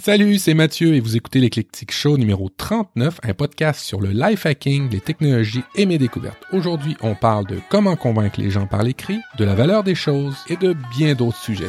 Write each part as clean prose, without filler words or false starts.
Salut, c'est Mathieu et vous écoutez l'Éclectique Show numéro 39, un podcast sur le life hacking, les technologies et mes découvertes. Aujourd'hui, on parle de comment convaincre les gens par l'écrit, de la valeur des choses et de bien d'autres sujets.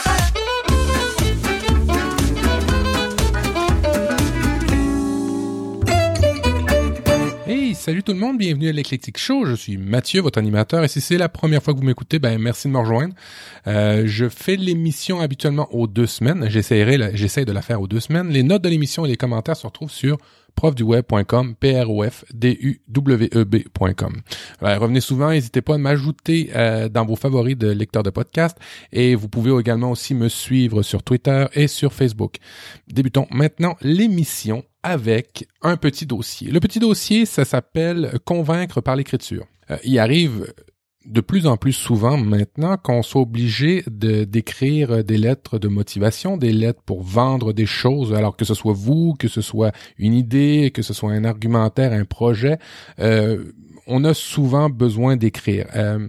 Hey, salut tout le monde, bienvenue à l'Éclectique Show. Je suis Mathieu, votre animateur, et si c'est la première fois que vous m'écoutez, merci de me rejoindre. Je fais l'émission habituellement aux 2 semaines. J'essaie de la faire aux 2 semaines. Les notes de l'émission et les commentaires se retrouvent sur profduweb.com, profdweb.com. Revenez souvent, n'hésitez pas à m'ajouter dans vos favoris de lecteurs de podcast, et vous pouvez également aussi me suivre sur Twitter et sur Facebook. Débutons maintenant l'émission avec un petit dossier. Le petit dossier, ça s'appelle « Convaincre par l'écriture ». Il arrive de plus en plus souvent maintenant qu'on soit obligé d'écrire des lettres de motivation, des lettres pour vendre des choses, alors que ce soit vous, que ce soit une idée, que ce soit un argumentaire, un projet, on a souvent besoin d'écrire.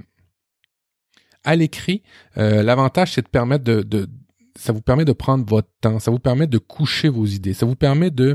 À l'écrit, l'avantage, c'est de permettre ça vous permet de prendre votre temps, ça vous permet de coucher vos idées, ça vous permet de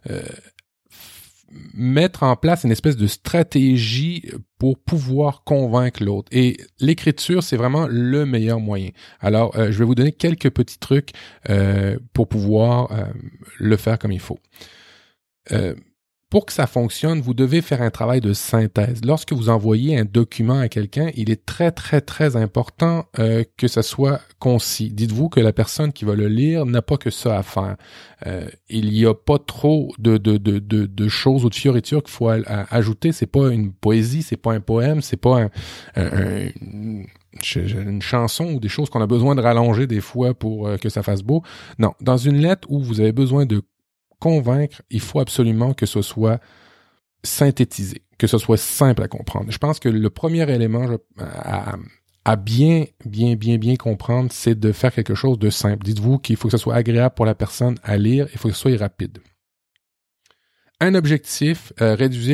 mettre en place une espèce de stratégie pour pouvoir convaincre l'autre. Et l'écriture, c'est vraiment le meilleur moyen. Alors, je vais vous donner quelques petits trucs pour pouvoir le faire comme il faut. Pour que ça fonctionne, vous devez faire un travail de synthèse. Lorsque vous envoyez un document à quelqu'un, il est très, très, très important que ça soit concis. Dites-vous que la personne qui va le lire n'a pas que ça à faire. Il n'y a pas trop de choses ou de fioritures qu'il faut ajouter. C'est pas une poésie, c'est pas un poème, c'est pas une chanson ou des choses qu'on a besoin de rallonger des fois pour que ça fasse beau. Non, dans une lettre où vous avez besoin de convaincre, il faut absolument que ce soit synthétisé, que ce soit simple à comprendre. Je pense que le premier élément à bien comprendre, c'est de faire quelque chose de simple. Dites-vous qu'il faut que ce soit agréable pour la personne à lire, il faut que ce soit rapide. Un objectif, réduisez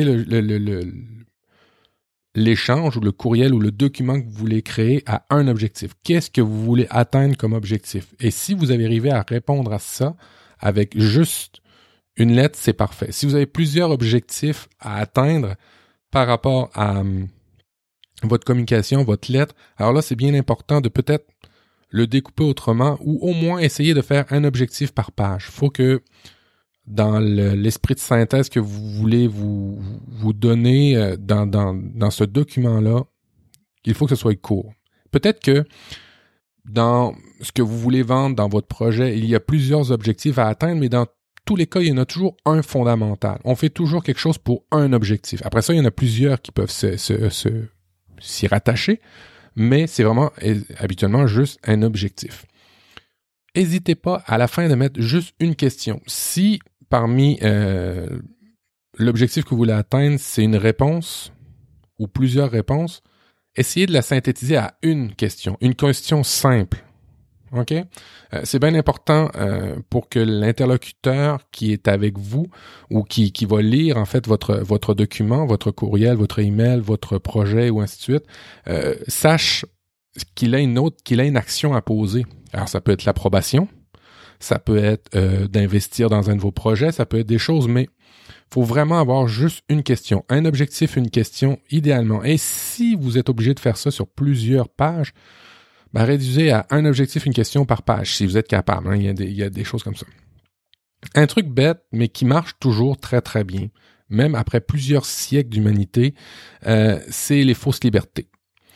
l'échange ou le courriel ou le document que vous voulez créer à un objectif. Qu'est-ce que vous voulez atteindre comme objectif? Et si vous avez arrivé à répondre à ça avec juste une lettre, c'est parfait. Si vous avez plusieurs objectifs à atteindre par rapport à votre communication, votre lettre, alors là, c'est bien important de peut-être le découper autrement ou au moins essayer de faire un objectif par page. Il faut que dans l'esprit de synthèse que vous voulez vous donner dans ce document-là, il faut que ce soit court. Peut-être que dans ce que vous voulez vendre dans votre projet, il y a plusieurs objectifs à atteindre, mais dans tous les cas, il y en a toujours un fondamental. On fait toujours quelque chose pour un objectif. Après ça, il y en a plusieurs qui peuvent s'y rattacher, mais c'est vraiment habituellement juste un objectif. N'hésitez pas à la fin de mettre juste une question. Si parmi l'objectif que vous voulez atteindre, c'est une réponse ou plusieurs réponses, essayez de la synthétiser à une question simple. OK? C'est bien important pour que l'interlocuteur qui est avec vous ou qui va lire en fait votre document, votre courriel, votre email, votre projet ou ainsi de suite, sache qu'il a une action à poser. Alors ça peut être l'approbation, ça peut être d'investir dans un de vos projets, ça peut être des choses, mais faut vraiment avoir juste une question, un objectif, une question idéalement. Et si vous êtes obligé de faire ça sur plusieurs pages, réduisez à un objectif, une question par page, si vous êtes capable. Il y a des choses comme ça. Un truc bête, mais qui marche toujours très, très bien, même après plusieurs siècles d'humanité, c'est les fausses libertés.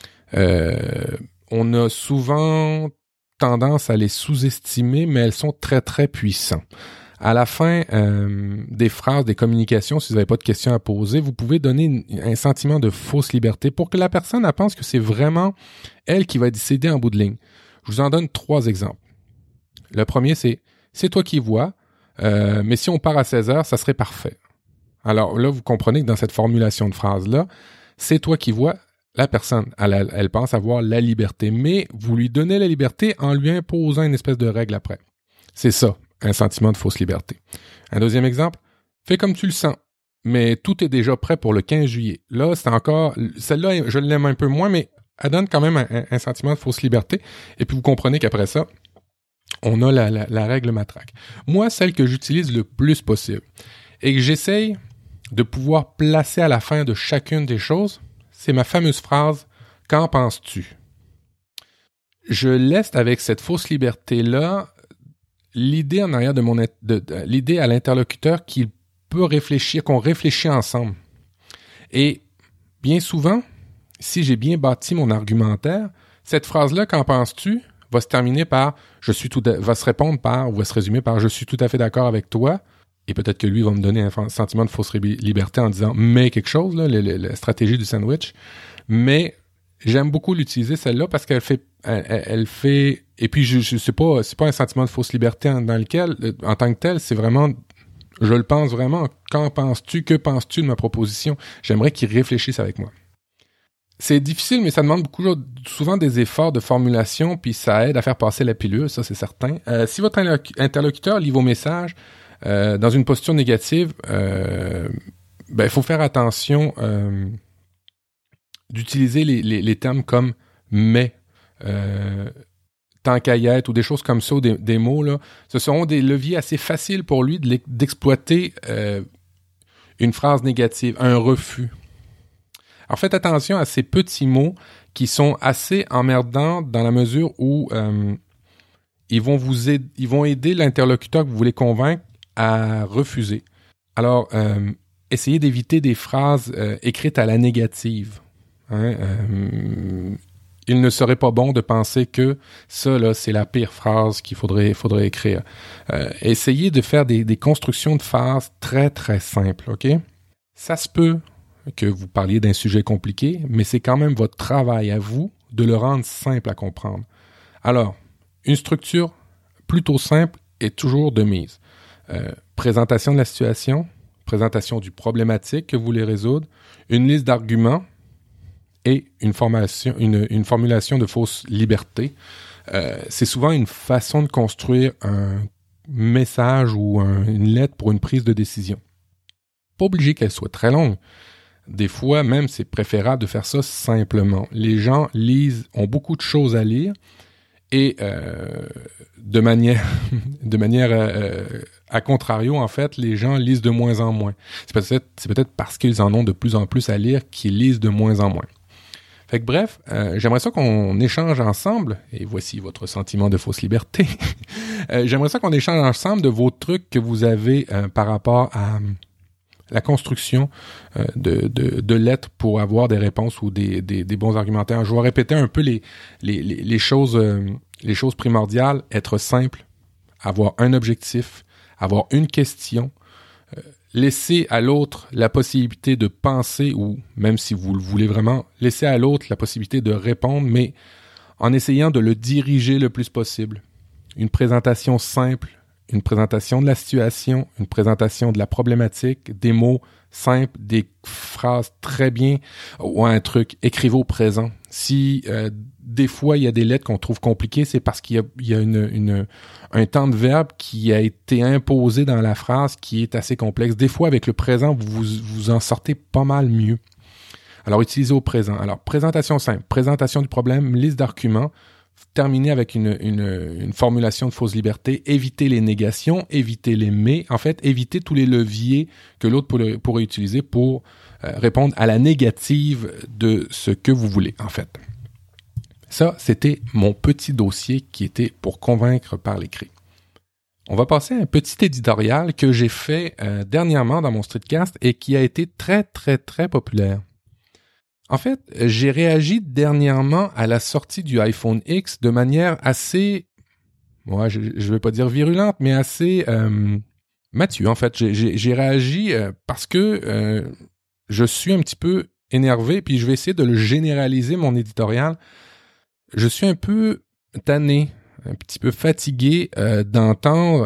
On a souvent tendance à les sous-estimer, mais elles sont très, très puissantes. À la fin des phrases, des communications, si vous n'avez pas de questions à poser, vous pouvez donner un sentiment de fausse liberté pour que la personne elle pense que c'est vraiment elle qui va décider en bout de ligne. Je vous en donne 3 exemples. Le premier, c'est toi qui vois, mais si on part à 16h, ça serait parfait. Alors là, vous comprenez que dans cette formulation de phrase-là, c'est toi qui vois, la personne, elle pense avoir la liberté, mais vous lui donnez la liberté en lui imposant une espèce de règle après. C'est ça, un sentiment de fausse liberté. Un deuxième exemple, fais comme tu le sens, mais tout est déjà prêt pour le 15 juillet. Là, c'est encore, celle-là, je l'aime un peu moins, mais elle donne quand même un sentiment de fausse liberté. Et puis vous comprenez qu'après ça, on a la règle matraque. Moi, celle que j'utilise le plus possible et que j'essaye de pouvoir placer à la fin de chacune des choses, c'est ma fameuse phrase « Qu'en penses-tu » Je laisse avec cette fausse liberté-là l'idée en arrière l'idée à l'interlocuteur qu'il peut réfléchir, qu'on réfléchit ensemble. Et bien souvent, si j'ai bien bâti mon argumentaire, cette phrase-là, qu'en penses-tu, va se terminer par va se répondre par, ou va se résumer par je suis tout à fait d'accord avec toi. Et peut-être que lui va me donner un sentiment de fausse liberté en disant mais quelque chose, là, la stratégie du sandwich. Mais j'aime beaucoup l'utiliser celle-là parce qu'elle fait, et puis c'est pas un sentiment de fausse liberté en tant que tel, c'est vraiment, je le pense vraiment. Qu'en penses-tu? Que penses-tu de ma proposition? J'aimerais qu'il réfléchisse avec moi. C'est difficile, mais ça demande souvent des efforts de formulation, puis ça aide à faire passer la pilule, ça c'est certain. Si votre interlocuteur lit vos messages dans une posture négative, il faut faire attention d'utiliser les termes comme « mais », tant qu'à y être, ou des choses comme ça, ou des mots, là. Ce seront des leviers assez faciles pour lui d'exploiter une phrase négative, un refus. Alors faites attention à ces petits mots qui sont assez emmerdants dans la mesure où ils vont aider l'interlocuteur que vous voulez convaincre à refuser. Alors, essayez d'éviter des phrases écrites à la négative. Il ne serait pas bon de penser que ça, là, c'est la pire phrase qu'il faudrait écrire. Essayez de faire des constructions de phrases très, très simples, OK? Ça se peut que vous parliez d'un sujet compliqué, mais c'est quand même votre travail à vous de le rendre simple à comprendre. Alors, une structure plutôt simple est toujours de mise. Présentation de la situation, présentation du problématique que vous voulez résoudre, une liste d'arguments et une formulation de fausse liberté. C'est souvent une façon de construire un message ou une lettre pour une prise de décision. Pas obligé qu'elle soit très longue. Des fois, même, c'est préférable de faire ça simplement. Les gens ont beaucoup de choses à lire et de manière à contrario, en fait, les gens lisent de moins en moins. C'est peut-être parce qu'ils en ont de plus en plus à lire qu'ils lisent de moins en moins. Fait que bref, j'aimerais ça qu'on échange ensemble, et voici votre sentiment de fausse liberté. J'aimerais ça qu'on échange ensemble de vos trucs que vous avez par rapport à la construction de lettres pour avoir des réponses ou des bons argumentaires. Je vais répéter un peu les choses primordiales: être simple, avoir un objectif, avoir une question, laisser à l'autre la possibilité de penser, ou même si vous le voulez vraiment, laisser à l'autre la possibilité de répondre, mais en essayant de le diriger le plus possible. Une présentation simple, une présentation de la situation, une présentation de la problématique, des mots simples, des phrases très bien, ou un truc, écrivez au présent. Si des fois il y a des lettres qu'on trouve compliquées, c'est parce qu'il y a un temps de verbe qui a été imposé dans la phrase qui est assez complexe. Des fois, avec le présent, vous en sortez pas mal mieux. Alors, utilisez au présent. Alors, présentation simple, présentation du problème, liste d'arguments, terminer avec une formulation de fausse liberté, éviter les négations, éviter les mais, en fait, éviter tous les leviers que l'autre pourrait utiliser pour répondre à la négative de ce que vous voulez, en fait. Ça, c'était mon petit dossier qui était pour convaincre par l'écrit. On va passer à un petit éditorial que j'ai fait dernièrement dans mon streetcast et qui a été très, très, très populaire. En fait, j'ai réagi dernièrement à la sortie du iPhone X de manière assez, je vais pas dire virulente, mais assez mature. En fait, j'ai réagi parce que je suis un petit peu énervé, puis je vais essayer de le généraliser, mon éditorial. Je suis un peu tanné, un petit peu fatigué d'entendre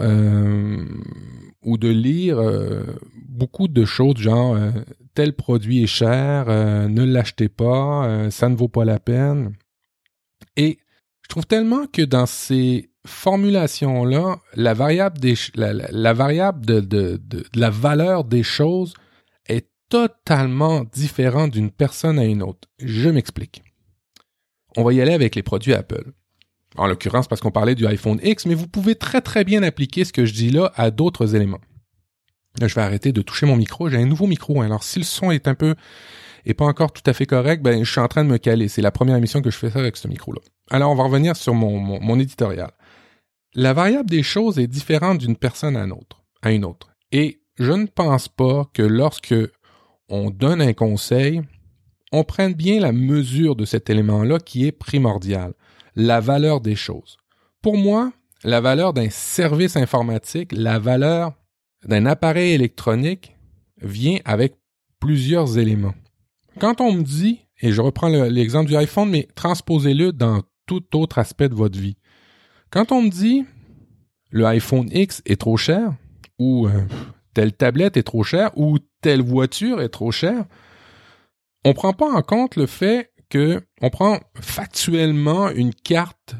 ou de lire beaucoup de choses genre tel produit est cher, ne l'achetez pas, ça ne vaut pas la peine. Et je trouve tellement que dans ces formulations-là, la variable de la valeur des choses est totalement différente d'une personne à une autre. Je m'explique. On va y aller avec les produits Apple. En l'occurrence, parce qu'on parlait du iPhone X, mais vous pouvez très très bien appliquer ce que je dis là à d'autres éléments. Là, je vais arrêter de toucher mon micro. J'ai un nouveau micro. Alors, si le son est pas encore tout à fait correct, je suis en train de me caler. C'est la première émission que je fais ça avec ce micro-là. Alors, on va revenir sur mon éditorial. La variable des choses est différente d'une personne à une autre. Et je ne pense pas que lorsque on donne un conseil, on prenne bien la mesure de cet élément-là qui est primordial, la valeur des choses. Pour moi, la valeur d'un service informatique, la valeur d'un appareil électronique vient avec plusieurs éléments. Quand on me dit, et je reprends l'exemple du iPhone, mais transposez-le dans tout autre aspect de votre vie. Quand on me dit le iPhone X est trop cher, ou telle tablette est trop chère, ou telle voiture est trop chère, on prend pas en compte le fait que on prend factuellement une carte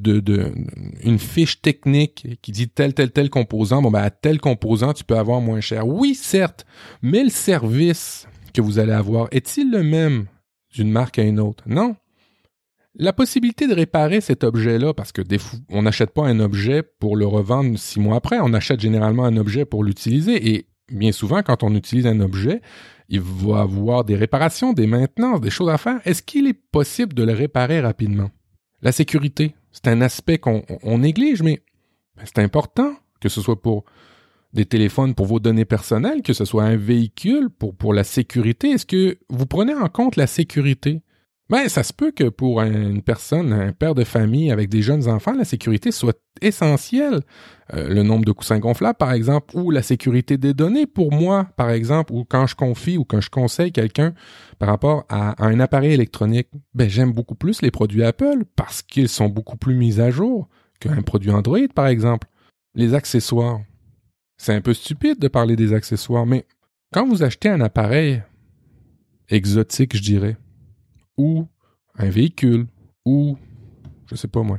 une fiche technique qui dit tel composant. À tel composant, tu peux avoir moins cher. Oui, certes, mais le service que vous allez avoir est-il le même d'une marque à une autre? Non. La possibilité de réparer cet objet-là, parce que on n'achète pas un objet pour le revendre 6 mois après, on achète généralement un objet pour l'utiliser et bien souvent, quand on utilise un objet, il va avoir des réparations, des maintenances, des choses à faire. Est-ce qu'il est possible de le réparer rapidement? La sécurité, c'est un aspect qu'on néglige, mais c'est important, que ce soit pour des téléphones pour vos données personnelles, que ce soit un véhicule pour la sécurité. Est-ce que vous prenez en compte la sécurité? Ça se peut que pour une personne, un père de famille avec des jeunes enfants, la sécurité soit essentielle. Le nombre de coussins gonflables, par exemple, ou la sécurité des données pour moi, par exemple, ou quand je confie ou quand je conseille quelqu'un par rapport à un appareil électronique, j'aime beaucoup plus les produits Apple parce qu'ils sont beaucoup plus mis à jour qu'un produit Android, par exemple. Les accessoires. C'est un peu stupide de parler des accessoires, mais quand vous achetez un appareil exotique, je dirais, ou un véhicule, ou, je sais pas moi,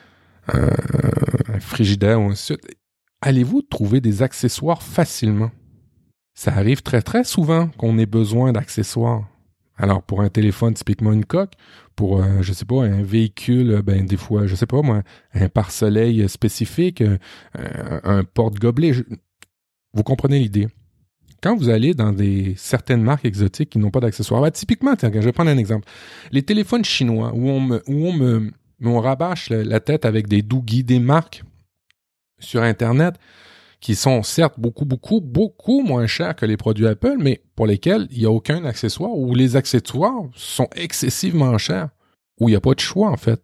un frigidaire ou ainsi de suite, allez-vous trouver des accessoires facilement? Ça arrive très très souvent qu'on ait besoin d'accessoires. Alors pour un téléphone, typiquement une coque, pour, je sais pas, un véhicule, des fois, je sais pas moi, un pare-soleil spécifique, un porte-gobelet, vous comprenez l'idée. Quand vous allez dans certaines marques exotiques qui n'ont pas d'accessoires, typiquement, tiens, je vais prendre un exemple. Les téléphones chinois où on rabâche la tête avec des doogies, des marques sur Internet qui sont certes beaucoup moins chers que les produits Apple, mais pour lesquels il n'y a aucun accessoire ou les accessoires sont excessivement chers ou il n'y a pas de choix en fait.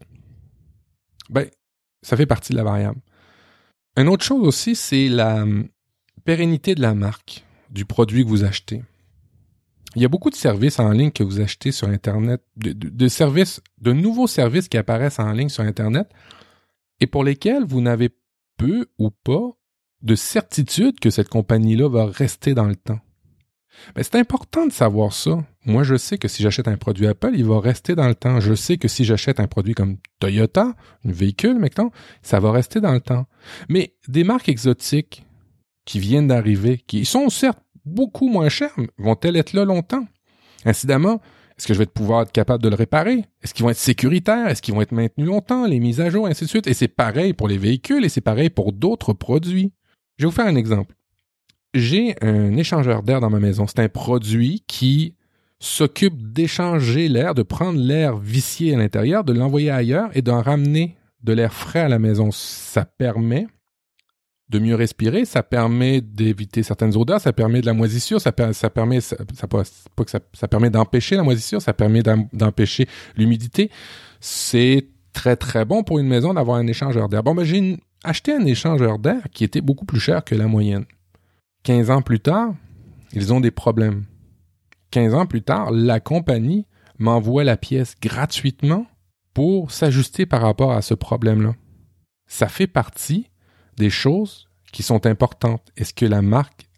Ça fait partie de la variable. Une autre chose aussi, c'est la pérennité de la marque, du produit que vous achetez. Il y a beaucoup de services en ligne que vous achetez sur Internet, de nouveaux services qui apparaissent en ligne sur Internet et pour lesquels vous n'avez peu ou pas de certitude que cette compagnie-là va rester dans le temps. C'est important de savoir ça. Moi, je sais que si j'achète un produit Apple, il va rester dans le temps. Je sais que si j'achète un produit comme Toyota, un véhicule, mettons, ça va rester dans le temps. Mais des marques exotiques qui viennent d'arriver, qui sont certes beaucoup moins chères, vont-elles être là longtemps? Incidemment, est-ce que je vais pouvoir être capable de le réparer? Est-ce qu'ils vont être sécuritaires? Est-ce qu'ils vont être maintenus longtemps? Les mises à jour, ainsi de suite. Et c'est pareil pour les véhicules et c'est pareil pour d'autres produits. Je vais vous faire un exemple. J'ai un échangeur d'air dans ma maison. C'est un produit qui s'occupe d'échanger l'air, de prendre l'air vicié à l'intérieur, de l'envoyer ailleurs et d'en ramener de l'air frais à la maison. Ça permet de mieux respirer, ça permet d'éviter certaines odeurs, ça permet de la moisissure, ça permet d'empêcher la moisissure, ça permet d'empêcher l'humidité. C'est très très bon pour une maison d'avoir un échangeur d'air. J'ai acheté un échangeur d'air qui était beaucoup plus cher que la moyenne. 15 ans plus tard, ils ont des problèmes. 15 ans plus tard, la compagnie m'envoie la pièce gratuitement pour s'ajuster par rapport à ce problème-là. Ça fait partie des choses qui sont importantes. Est-ce que la marque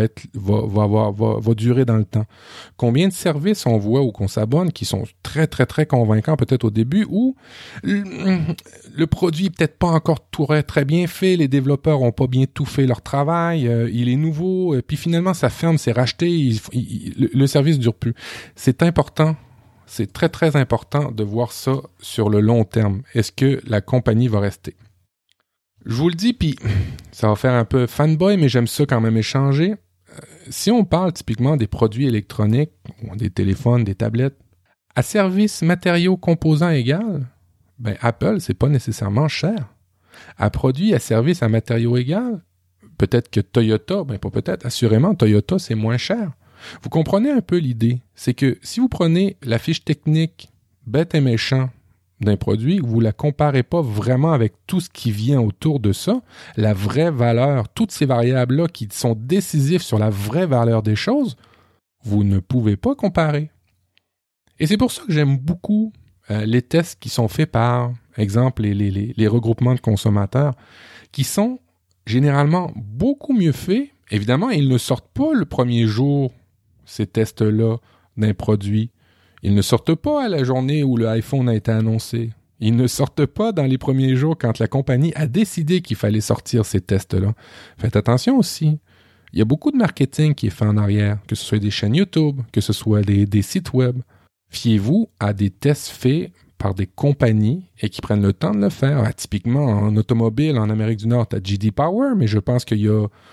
va durer dans le temps? Combien de services on voit ou qu'on s'abonne qui sont très, très, très convaincants peut-être au début ou le produit n'est peut-être pas encore très bien fait, les développeurs n'ont pas bien tout fait leur travail, il est nouveau, puis finalement ça ferme, c'est racheté, le service ne dure plus. C'est important c'est très, très important de voir ça sur le long terme. Est-ce que la compagnie va rester? Je vous le dis, puis ça va faire un peu fanboy, mais j'aime ça quand même échanger. Si on parle typiquement des produits électroniques, des téléphones, des tablettes, à service matériaux composants égal, ben Apple, c'est pas nécessairement cher. À produit à service à matériaux égal, peut-être que Toyota, ben pas peut-être, assurément, Toyota, c'est moins cher. Vous comprenez un peu l'idée. C'est que si vous prenez la fiche technique bête et méchant d'un produit, vous la comparez pas vraiment avec tout ce qui vient autour de ça, la vraie valeur, toutes ces variables-là qui sont décisives sur la vraie valeur des choses, vous ne pouvez pas comparer. Et c'est pour ça que j'aime beaucoup les tests qui sont faits par, exemple, les regroupements de consommateurs, qui sont généralement beaucoup mieux faits. Évidemment, ils ne sortent pas le premier jour, ces tests-là, d'un produit. Ils ne sortent pas à la journée où le iPhone a été annoncé. Ils ne sortent pas dans les premiers jours quand la compagnie a décidé qu'il fallait sortir ces tests-là. Faites attention aussi. Il y a beaucoup de marketing qui est fait en arrière, que ce soit des chaînes YouTube, que ce soit des sites web. Fiez-vous à des tests faits par des compagnies et qui prennent le temps de le faire. Typiquement, en automobile, en Amérique du Nord, tu as J.D. Power, mais je pense qu'il y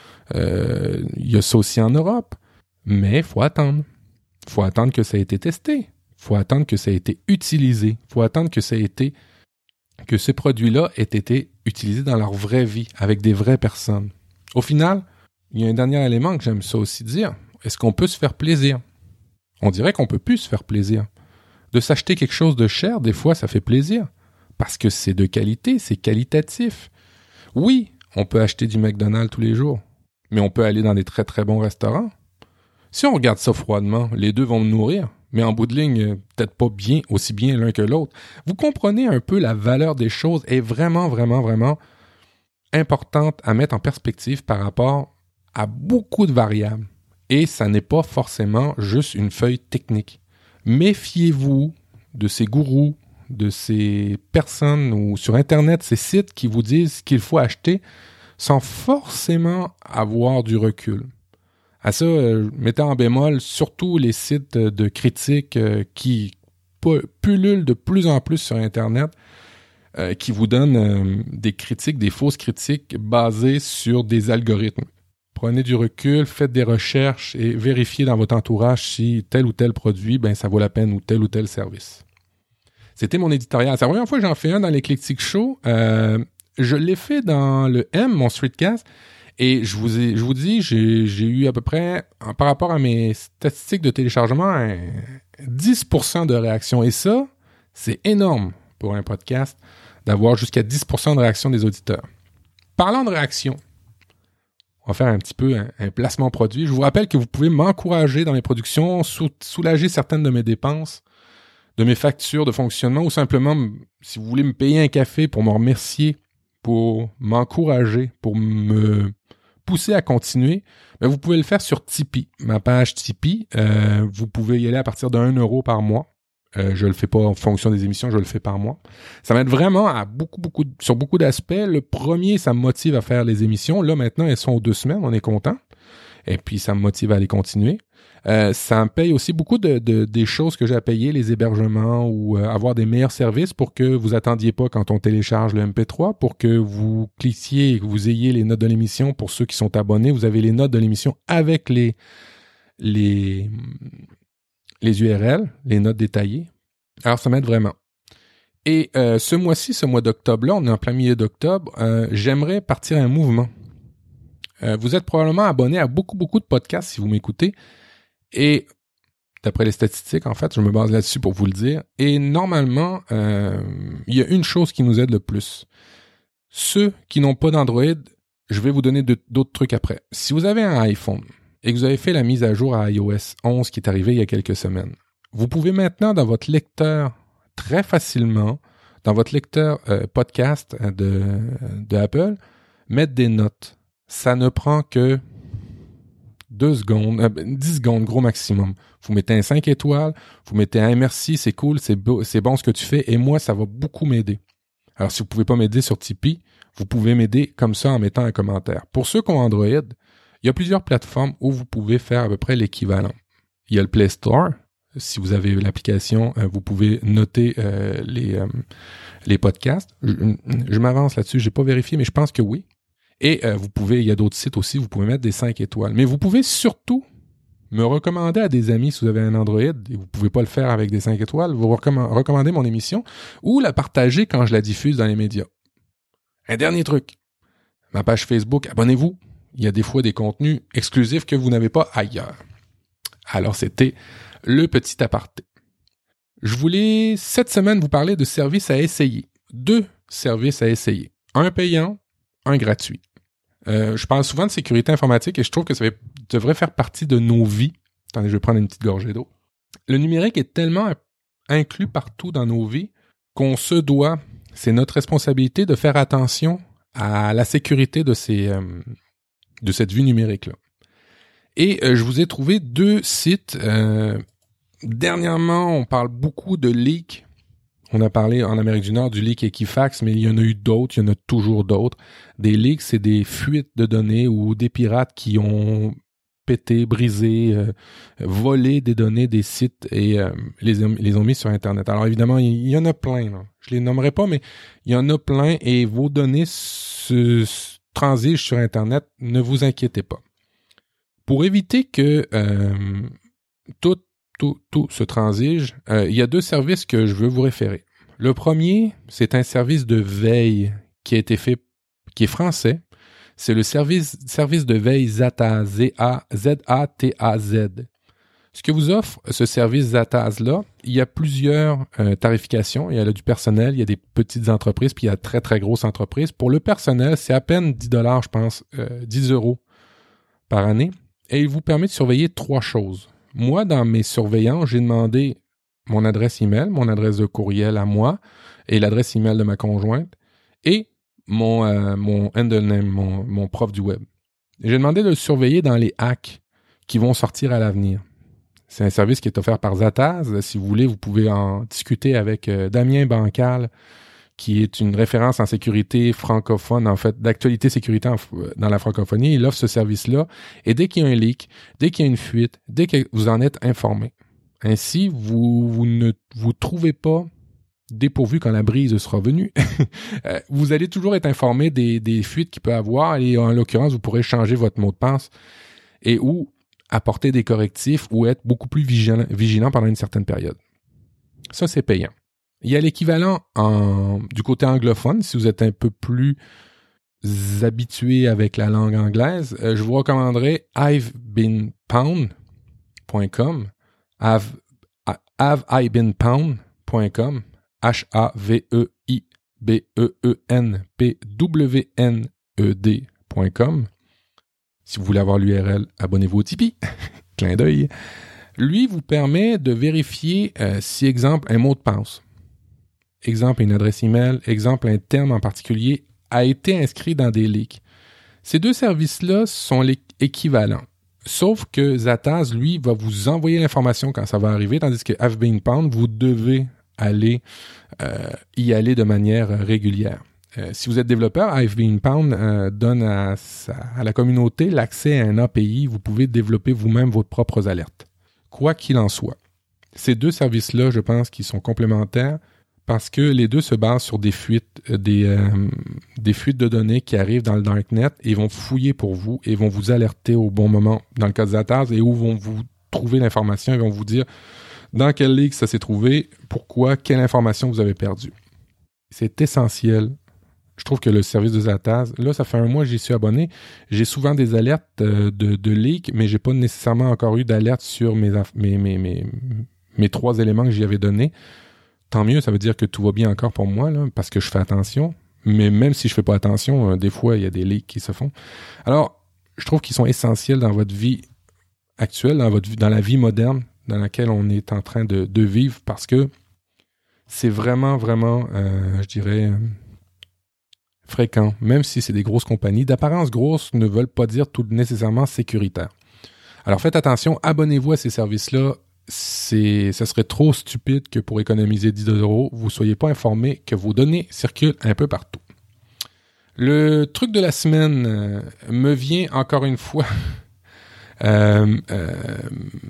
a ça aussi en Europe. Mais il faut attendre. Il faut attendre que ça ait été testé. Il faut attendre que ça ait été utilisé. Il faut attendre que ces produits-là aient été utilisés dans leur vraie vie, avec des vraies personnes. Au final, il y a un dernier élément que j'aime ça aussi dire. Est-ce qu'on peut se faire plaisir? On dirait qu'on peut plus se faire plaisir. De s'acheter quelque chose de cher, des fois, ça fait plaisir. Parce que c'est de qualité, c'est qualitatif. Oui, on peut acheter du McDonald's tous les jours, mais on peut aller dans des très très bons restaurants. Si on regarde ça froidement, les deux vont me nourrir, mais en bout de ligne, peut-être pas bien, aussi bien l'un que l'autre. Vous comprenez un peu la valeur des choses est vraiment, vraiment, vraiment importante à mettre en perspective par rapport à beaucoup de variables. Et ça n'est pas forcément juste une feuille technique. Méfiez-vous de ces gourous, de ces personnes ou sur Internet, ces sites qui vous disent qu'il faut acheter sans forcément avoir du recul. À ça, mettez en bémol surtout les sites de critiques qui pullulent de plus en plus sur Internet, qui vous donnent des critiques, des fausses critiques basées sur des algorithmes. Prenez du recul, faites des recherches et vérifiez dans votre entourage si tel ou tel produit, ben ça vaut la peine ou tel service. C'était mon éditorial. C'est la première fois que j'en fais un dans l'Eclectic Show. Je l'ai fait dans le M, mon streetcast. Et je vous dis, j'ai eu à peu près, par rapport à mes statistiques de téléchargement, 10% de réactions. Et ça, c'est énorme pour un podcast d'avoir jusqu'à 10% de réactions des auditeurs. Parlant de réactions, on va faire un petit peu un placement produit. Je vous rappelle que vous pouvez m'encourager dans mes productions, soulager certaines de mes dépenses, de mes factures de fonctionnement, ou simplement, si vous voulez me payer un café pour me remercier, pour m'encourager, pour me pousser à continuer, ben vous pouvez le faire sur Tipeee, ma page Tipeee. Vous pouvez y aller à partir de 1 € par mois. Je le fais pas en fonction des émissions, je le fais par mois. Ça m'aide vraiment à sur beaucoup d'aspects. Le premier, ça me motive à faire les émissions. Là, maintenant, elles sont aux 2 semaines, on est content. Et puis, ça me motive à les continuer. Ça me paye aussi beaucoup des choses que j'ai à payer, les hébergements ou avoir des meilleurs services pour que vous attendiez pas quand on télécharge le MP3, pour que vous cliquiez et que vous ayez les notes de l'émission. Pour ceux qui sont abonnés, vous avez les notes de l'émission avec les URL, les notes détaillées. Alors, ça m'aide vraiment. Et ce mois-ci, ce mois d'octobre-là, on est en plein milieu d'octobre, j'aimerais partir un mouvement. Vous êtes probablement abonné à beaucoup de podcasts si vous m'écoutez. Et d'après les statistiques, en fait, je me base là-dessus pour vous le dire. Et normalement, il y a une chose qui nous aide le plus. Ceux qui n'ont pas d'Android, je vais vous donner d'autres trucs après. Si vous avez un iPhone et que vous avez fait la mise à jour à iOS 11 qui est arrivée il y a quelques semaines, vous pouvez maintenant, dans votre lecteur, très facilement, dans votre lecteur podcast de Apple, mettre des notes. Ça ne prend que 10 secondes, gros maximum. Vous mettez un 5 étoiles, vous mettez un merci, c'est cool, c'est bon ce que tu fais, et moi, ça va beaucoup m'aider. Alors, si vous pouvez pas m'aider sur Tipeee, vous pouvez m'aider comme ça en mettant un commentaire. Pour ceux qui ont Android, il y a plusieurs plateformes où vous pouvez faire à peu près l'équivalent. Il y a le Play Store, Si vous avez l'application, vous pouvez noter les podcasts. Je m'avance là-dessus, j'ai pas vérifié, mais je pense que oui. Et il y a d'autres sites aussi, vous pouvez mettre des 5 étoiles. Mais vous pouvez surtout me recommander à des amis si vous avez un Android, et vous pouvez pas le faire avec des 5 étoiles, vous recommandez mon émission ou la partager quand je la diffuse dans les médias. Un dernier truc, ma page Facebook, abonnez-vous. Il y a des fois des contenus exclusifs que vous n'avez pas ailleurs. Alors, c'était le petit aparté. Je voulais, cette semaine, vous parler de services à essayer. 2 services à essayer. Un payant, un gratuit. Je parle souvent de sécurité informatique et je trouve que ça devrait faire partie de nos vies. Attendez, je vais prendre une petite gorgée d'eau. Le numérique est tellement inclus partout dans nos vies qu'on se doit, c'est notre responsabilité de faire attention à la sécurité de cette vie numérique-là. Et je vous ai trouvé 2 sites. Dernièrement, on parle beaucoup de leaks. On a parlé en Amérique du Nord du leak Equifax, mais il y en a eu d'autres, il y en a toujours d'autres. Des leaks, c'est des fuites de données ou des pirates qui ont pété, brisé, volé des données des sites et les ont mis sur Internet. Alors évidemment, il y en a plein. Là. Je les nommerai pas, mais il y en a plein et vos données se transigent sur Internet. Ne vous inquiétez pas. Pour éviter que tout se transige, il y a 2 services que je veux vous référer. Le premier, c'est un service de veille qui a été fait, qui est français. C'est le service de veille Zataz, Z-A-T-A-Z. Ce que vous offre ce service Zataz-là, il y a plusieurs tarifications. Il y a du personnel, il y a des petites entreprises, puis il y a très, très grosses entreprises. Pour le personnel, c'est à peine 10 $, je pense, 10 € par année. Et il vous permet de surveiller 3 choses. Moi, dans mes surveillances, j'ai demandé mon adresse email, mon adresse de courriel à moi et l'adresse email de ma conjointe et mon handle name, mon prof du web. J'ai demandé de le surveiller dans les hacks qui vont sortir à l'avenir. C'est un service qui est offert par Zataz. Si vous voulez, vous pouvez en discuter avec Damien Bancal, qui est une référence en sécurité francophone, en fait, d'actualité sécurité dans la francophonie. Il offre ce service-là. Et dès qu'il y a un leak, dès qu'il y a une fuite, dès que vous en êtes informé. Ainsi, vous ne vous trouvez pas dépourvu quand la brise sera venue. Vous allez toujours être informé des fuites qu'il peut avoir et en l'occurrence, vous pourrez changer votre mot de passe et ou apporter des correctifs ou être beaucoup plus vigilant pendant une certaine période. Ça, c'est payant. Il y a l'équivalent du côté anglophone, si vous êtes un peu plus habitué avec la langue anglaise, je vous recommanderais havebeenpound.com, havebeenpound.com, HAVEIBEENPWNED.com. Si vous voulez avoir l'URL, abonnez-vous au Tipeee. Clin d'œil. Lui vous permet de vérifier si, exemple, un mot de passe, exemple, une adresse email, exemple, un terme en particulier a été inscrit dans des leaks. Ces 2 services-là sont équivalents. Sauf que Zataz, lui, va vous envoyer l'information quand ça va arriver, tandis que havebeenpound, vous devez y aller de manière régulière. Si vous êtes développeur, havebeenpound donne à la communauté l'accès à un API. Vous pouvez développer vous-même vos propres alertes. Quoi qu'il en soit. Ces 2 services-là, je pense qu'ils sont complémentaires parce que les 2 se basent sur des fuites, des fuites de données qui arrivent dans le darknet et vont fouiller pour vous et vont vous alerter au bon moment dans le cas de Zataz et où vont vous trouver l'information et vont vous dire dans quel leak ça s'est trouvé, pourquoi, quelle information vous avez perdue. C'est essentiel. Je trouve que le service de Zataz, là, ça fait 1 mois que j'y suis abonné. J'ai souvent des alertes de leaks, mais j'ai pas nécessairement encore eu d'alerte sur mes 3 éléments que j'y avais donnés. Tant mieux, ça veut dire que tout va bien encore pour moi, là, parce que je fais attention. Mais même si je fais pas attention, des fois, il y a des leaks qui se font. Alors, je trouve qu'ils sont essentiels dans votre vie actuelle, dans la vie moderne dans laquelle on est en train de vivre, parce que c'est vraiment, vraiment, je dirais, fréquent. Même si c'est des grosses compagnies, d'apparence grosse ne veulent pas dire tout nécessairement sécuritaire. Alors, faites attention, abonnez-vous à ces services-là. Ça serait trop stupide que pour économiser 10 €, vous ne soyez pas informé que vos données circulent un peu partout. Le truc de la semaine me vient encore une fois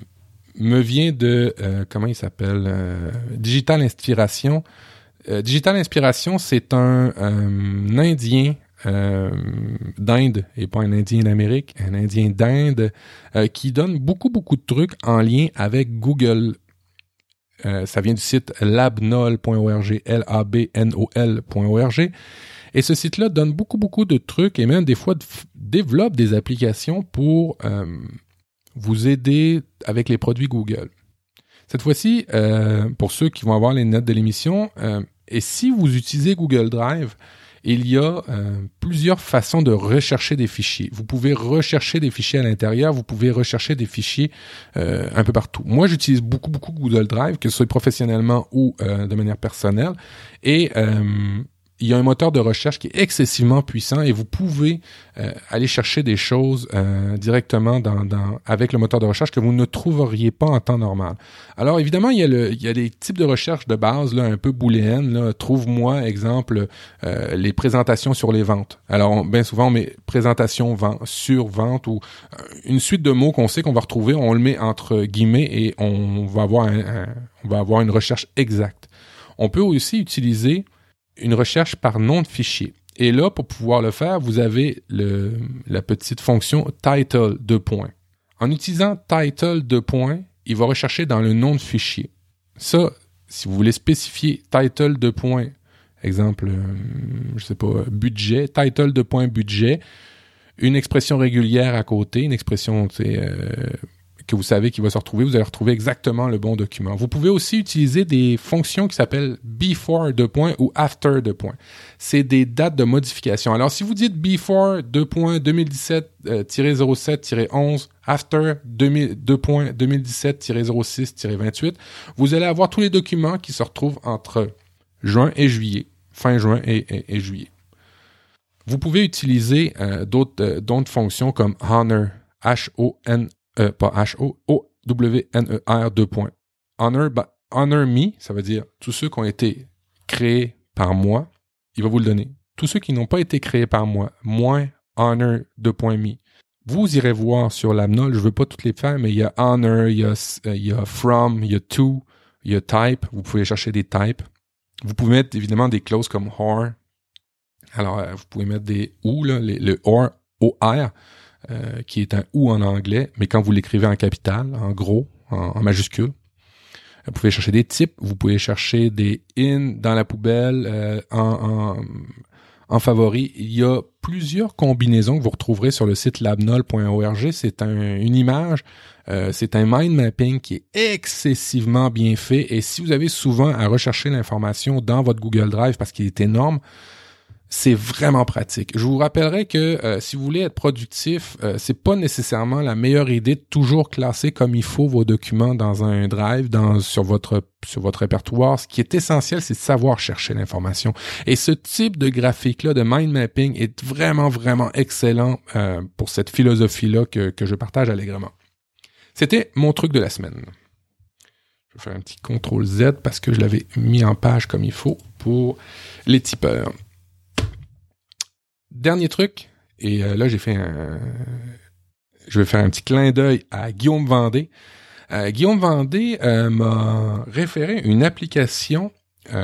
me vient de, comment il s'appelle, Digital Inspiration. Digital Inspiration, c'est un Indien d'Inde, et pas un Indien d'Amérique, un Indien d'Inde qui donne beaucoup de trucs en lien avec Google. Ça vient du site labnol.org, labnol.org. Et ce site-là donne beaucoup de trucs et même des fois développe des applications pour vous aider avec les produits Google. Cette fois-ci, pour ceux qui vont avoir les notes de l'émission, et si vous utilisez Google Drive, il y a plusieurs façons de rechercher des fichiers. Vous pouvez rechercher des fichiers à l'intérieur, vous pouvez rechercher des fichiers un peu partout. Moi, j'utilise beaucoup Google Drive, que ce soit professionnellement ou de manière personnelle, et il y a un moteur de recherche qui est excessivement puissant et vous pouvez aller chercher des choses directement avec le moteur de recherche que vous ne trouveriez pas en temps normal. Alors évidemment, il y a des types de recherche de base là, un peu booléennes. Là. Trouve-moi, exemple, les présentations sur les ventes. Alors bien souvent, on met présentation sur vente ou une suite de mots qu'on sait qu'on va retrouver, on le met entre guillemets et on va avoir une recherche exacte. On peut aussi utiliser une recherche par nom de fichier. Et là, pour pouvoir le faire, vous avez la petite fonction title : En utilisant title : il va rechercher dans le nom de fichier. Ça, si vous voulez spécifier title : exemple, je sais pas, budget, title : budget, une expression régulière à côté, une expression, que vous savez qui va se retrouver, vous allez retrouver exactement le bon document. Vous pouvez aussi utiliser des fonctions qui s'appellent before : ou after : C'est des dates de modification. Alors, si vous dites before : 2017-07-11, after : 2017-06-28, vous allez avoir tous les documents qui se retrouvent entre juin et juillet, fin juin et juillet. Vous pouvez utiliser d'autres fonctions comme honor, H-O-W-N-E-R : Honor me, ça veut dire tous ceux qui ont été créés par moi, il va vous le donner. Tous ceux qui n'ont pas été créés par moi, moins honor : me. Vous irez voir sur l'Amnol, je veux pas toutes les faire, mais il y a honor, il y a from, il y a to, il y a type, vous pouvez chercher des types. Vous pouvez mettre évidemment des clauses comme or. Alors, vous pouvez mettre des ou, là, le or, O-R, qui est un ou en anglais, mais quand vous l'écrivez en capital, en gros, en majuscule. Vous pouvez chercher des types, vous pouvez chercher des in dans la poubelle, en favori. Il y a plusieurs combinaisons que vous retrouverez sur le site labnol.org. C'est une image, c'est un mind mapping qui est excessivement bien fait. Et si vous avez souvent à rechercher l'information dans votre Google Drive parce qu'il est énorme, c'est vraiment pratique. Je vous rappellerai que si vous voulez être productif, c'est pas nécessairement la meilleure idée de toujours classer comme il faut vos documents dans un drive, sur votre répertoire. Ce qui est essentiel, c'est de savoir chercher l'information. Et ce type de graphique-là, de mind mapping, est vraiment excellent pour cette philosophie-là que je partage allègrement. C'était mon truc de la semaine. Je vais faire un petit CTRL-Z parce que je l'avais mis en page comme il faut pour les tipeurs. Dernier truc, et là je vais faire un petit clin d'œil à Guillaume Vendée. Guillaume Vendée m'a référé une application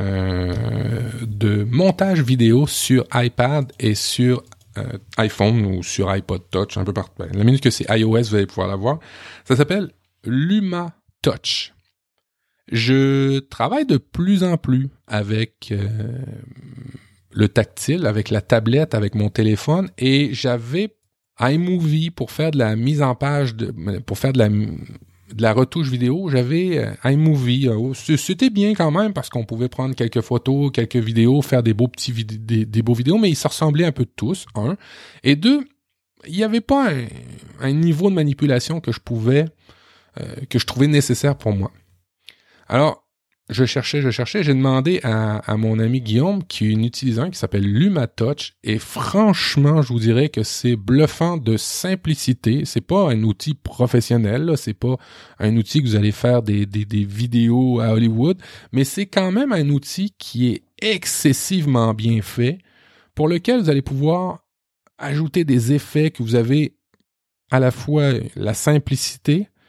de montage vidéo sur iPad et sur iPhone ou sur iPod Touch, un peu partout. La minute que c'est iOS, vous allez pouvoir la voir. Ça s'appelle Luma Touch. Je travaille de plus en plus avec le tactile, avec la tablette, avec mon téléphone, et j'avais iMovie pour faire de la mise en page, pour faire de la retouche vidéo, j'avais iMovie. C'était bien quand même parce qu'on pouvait prendre quelques photos, quelques vidéos, faire des beaux petits des beaux vidéos, mais ils se ressemblaient un peu tous, un. Et deux, il n'y avait pas un niveau de manipulation que je trouvais nécessaire pour moi. Alors, je cherchais, j'ai demandé à mon ami Guillaume, qui utilise un qui s'appelle Luma Touch, et franchement, je vous dirais que c'est bluffant de simplicité. C'est pas un outil professionnel, là, c'est pas un outil que vous allez faire des vidéos à Hollywood, mais c'est quand même un outil qui est excessivement bien fait, pour lequel vous allez pouvoir ajouter des effets que vous avez à la fois la simplicité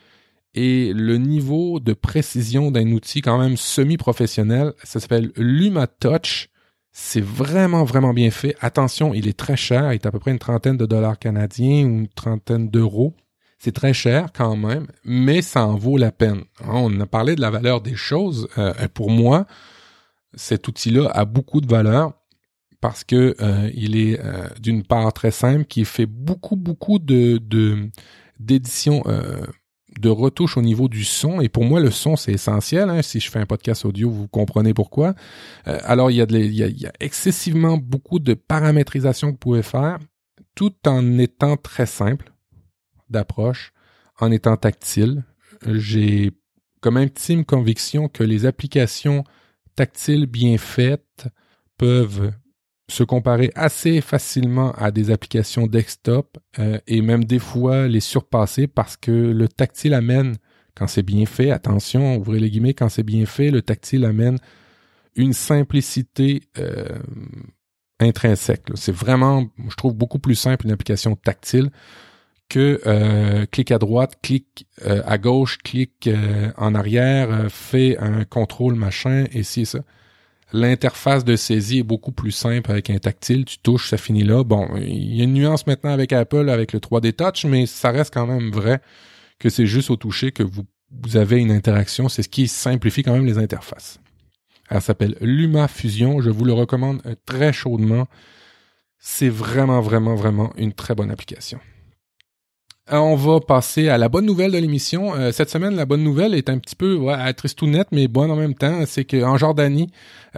et le niveau de précision d'un outil quand même semi-professionnel. Ça s'appelle LumaTouch. C'est vraiment, vraiment bien fait. Attention, il est très cher. Il est à peu près une trentaine de dollars canadiens ou une trentaine d'euros. C'est très cher quand même, mais ça en vaut la peine. On a parlé de la valeur des choses. Pour moi, cet outil-là a beaucoup de valeur parce que il est d'une part très simple, qui fait beaucoup d'éditions, de retouches au niveau du son. Et pour moi, le son, c'est essentiel. Si je fais un podcast audio, vous comprenez pourquoi. Alors, il y a excessivement beaucoup de paramétrisation que vous pouvez faire, tout en étant très simple d'approche, en étant tactile. J'ai comme intime conviction que les applications tactiles bien faites peuvent se comparer assez facilement à des applications desktop et même des fois les surpasser parce que le tactile amène, quand c'est bien fait, attention, ouvrez les guillemets, quand c'est bien fait, le tactile amène une simplicité intrinsèque. Là. C'est vraiment, je trouve, beaucoup plus simple une application tactile que clic à droite, clic à gauche, clic en arrière, fait un contrôle machin et ci et ça. L'interface de saisie est beaucoup plus simple avec un tactile. Tu touches, ça finit là. Bon, il y a une nuance maintenant avec Apple, avec le 3D Touch, mais ça reste quand même vrai que c'est juste au toucher que vous avez une interaction. C'est ce qui simplifie quand même les interfaces. Elle s'appelle LumaFusion. Je vous le recommande très chaudement. C'est vraiment, vraiment, vraiment une très bonne application. On va passer à la bonne nouvelle de l'émission. Cette semaine, la bonne nouvelle est un petit peu tristounette, mais bonne en même temps. C'est qu'en Jordanie,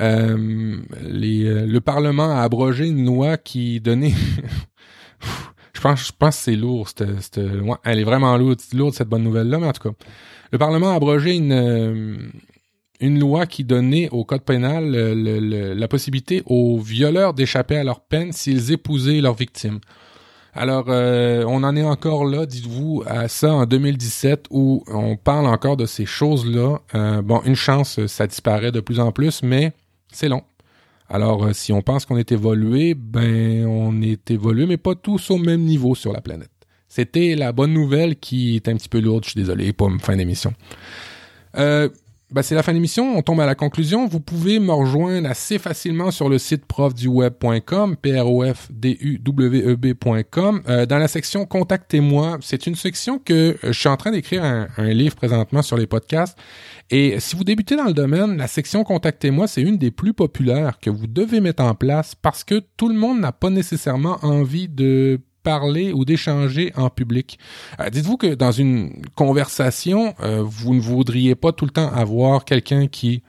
le Parlement a abrogé une loi qui donnait... je pense que c'est lourd. Elle est vraiment lourde, cette bonne nouvelle-là, mais en tout cas, le Parlement a abrogé une loi qui donnait au Code pénal la possibilité aux violeurs d'échapper à leur peine s'ils épousaient leurs victimes. Alors, on en est encore là, dites-vous, à ça en 2017 où on parle encore de ces choses-là. Une chance, ça disparaît de plus en plus, mais c'est long. Alors, si on pense qu'on est évolué, on est évolué, mais pas tous au même niveau sur la planète. C'était la bonne nouvelle qui est un petit peu lourde, je suis désolé, pas fin d'émission. C'est la fin de l'émission, on tombe à la conclusion. Vous pouvez me rejoindre assez facilement sur le site profduweb.com, profduweb.com. Dans la section « Contactez-moi », c'est une section que je suis en train d'écrire un livre présentement sur les podcasts. Et si vous débutez dans le domaine, la section « Contactez-moi », c'est une des plus populaires que vous devez mettre en place parce que tout le monde n'a pas nécessairement envie de parler ou d'échanger en public. Dites-vous que dans une conversation, vous ne voudriez pas tout le temps avoir quelqu'un qui...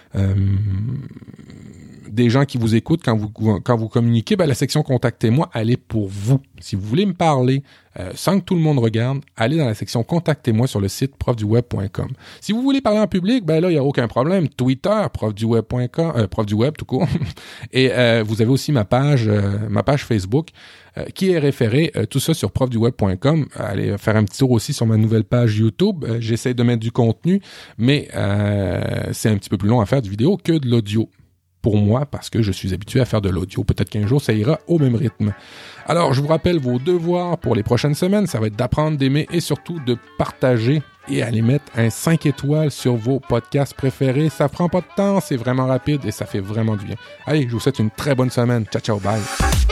des gens qui vous écoutent quand vous communiquez, la section « Contactez-moi », elle est pour vous. Si vous voulez me parler sans que tout le monde regarde, allez dans la section « Contactez-moi » sur le site profduweb.com. Si vous voulez parler en public, là, il n'y a aucun problème. Twitter, profduweb.com, profduweb tout court. Et vous avez aussi ma page Facebook qui est référée, tout ça sur profduweb.com. Allez faire un petit tour aussi sur ma nouvelle page YouTube. J'essaie de mettre du contenu, mais c'est un petit peu plus long à faire du vidéo que de l'audio. Pour moi, parce que je suis habitué à faire de l'audio. Peut-être qu'un jour, ça ira au même rythme. Alors, je vous rappelle vos devoirs pour les prochaines semaines. Ça va être d'apprendre, d'aimer et surtout de partager et aller mettre un 5 étoiles sur vos podcasts préférés. Ça prend pas de temps, c'est vraiment rapide et ça fait vraiment du bien. Allez, je vous souhaite une très bonne semaine. Ciao, ciao, bye.